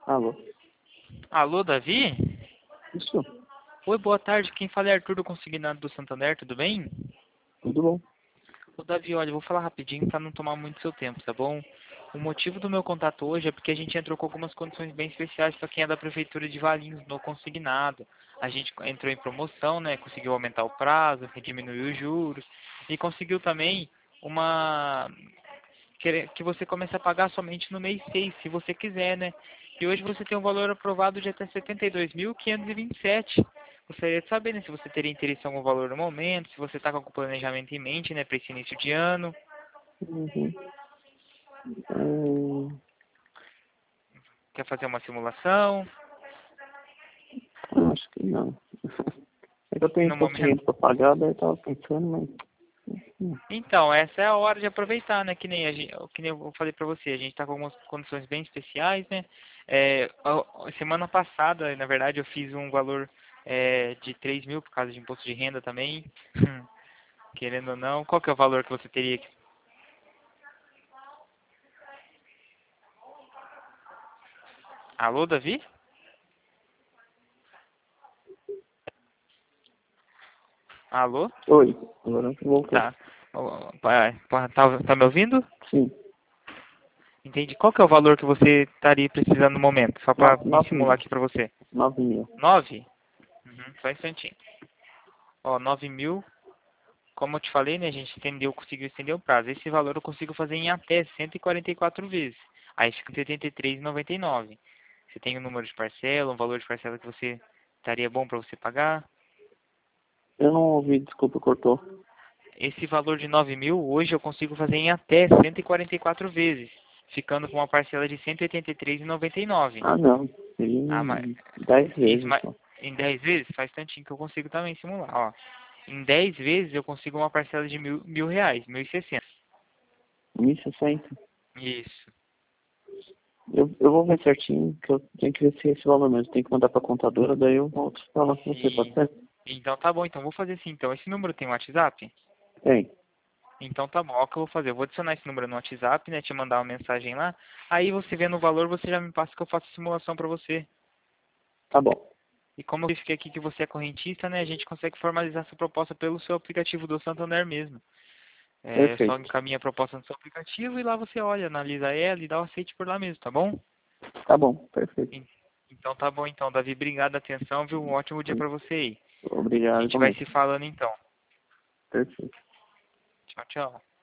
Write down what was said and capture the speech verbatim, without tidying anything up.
Alô? Alô, Davi? Isso, Oi, boa tarde. Quem fala é Arthur do Consignado do Santander, tudo bem? tudo bom? Ô, Davi, olha, eu vou falar rapidinho para não tomar muito seu tempo, tá bom? O motivo do meu contato hoje é porque a gente entrou com algumas condições bem especiais para quem é da Prefeitura de Valinhos no Consignado. A gente entrou em promoção, né? Conseguiu aumentar o prazo, diminuiu os juros e conseguiu também uma querer- que você comece a pagar somente no mês seis, se você quiser, né? E hoje você tem um valor aprovado de até setenta e dois mil quinhentos e vinte e sete. Gostaria de saber, né, se você teria interesse em algum valor no momento, se você está com algum planejamento em mente, né, para esse início de ano. Uhum. Hum, Quer fazer uma simulação? acho que não. É que eu tenho No imposto de momento. renda pra pagar, daí eu tava pensando, mas. hum, Então, essa é a hora de aproveitar, né? Que nem, a gente, que nem eu falei pra você, a gente tá com algumas condições bem especiais, né? É, a- a semana passada, na verdade, eu fiz um valor é, de três mil por causa de imposto de renda também. Querendo ou não. Qual que é o valor que você teria que... Alô, Davi? Alô? Oi, agora voltou. Tá. Ó, Tá, tá, tá me ouvindo? Sim, Entendi. Qual que é o valor que você estaria precisando no momento? Só pra nove, me nove simular mil. aqui pra você. Nove mil. Nove? Uhum, só um instantinho. Ó, nove mil. Como eu te falei, né, a gente estendeu, conseguiu estender o prazo. Esse valor eu consigo fazer em até cento e quarenta e quatro vezes. Aí fica setenta e três reais e noventa e nove. Você tem um número de parcela, um valor de parcela que você estaria bom para você pagar? Eu não ouvi, desculpa, cortou. Esse valor de nove mil, hoje eu consigo fazer em até cento e quarenta e quatro vezes, ficando com uma parcela de cento e oitenta e três reais e noventa e nove. Ah, não. Seria Ah, mas em dez isso, vezes mas só. em dez vezes faz tantinho que eu consigo também simular, ó. Em dez vezes eu consigo uma parcela de mil, mil reais, mil e sessenta. Mil e sessenta. Isso. Eu, eu vou ver certinho, que eu tenho que ver se é esse valor mesmo. Tem que mandar pra contadora, daí eu volto a falar com você, pode E, ser? então tá bom, então vou fazer assim. Então, esse número tem WhatsApp? Tem. Então tá bom, ó, o que eu vou fazer? Eu vou adicionar esse número no WhatsApp, né? Te mandar uma mensagem lá. Aí você vendo o valor, você já me passa que eu faço a simulação pra você. Tá bom. E como eu verifiquei aqui que você é correntista, né? A gente consegue formalizar essa proposta pelo seu aplicativo do Santander mesmo. É, só Perfeito. encaminha a proposta no seu aplicativo e lá você olha, analisa ela e dá o aceite por lá mesmo, tá bom? Tá bom, perfeito. En- Então tá bom então, Davi. Obrigado pela atenção, viu? Um ótimo dia pra você aí. A Obrigado, gente vai se igualmente. falando então. Perfeito. Tchau, tchau.